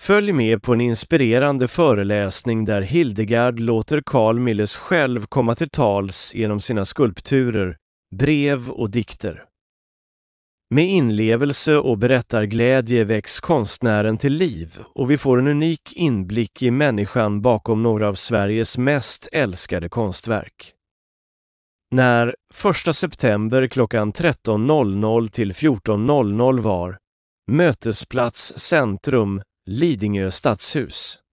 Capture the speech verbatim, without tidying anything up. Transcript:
Följ med på en inspirerande föreläsning där Hildegard låter Carl Milles själv komma till tals genom sina skulpturer, brev och dikter. Med inlevelse och berättarglädje väcks konstnären till liv och vi får en unik inblick i människan bakom några av Sveriges mest älskade konstverk. När första september klockan tretton noll noll till fjorton noll noll var, mötesplats Centrum, Lidingö stadshus.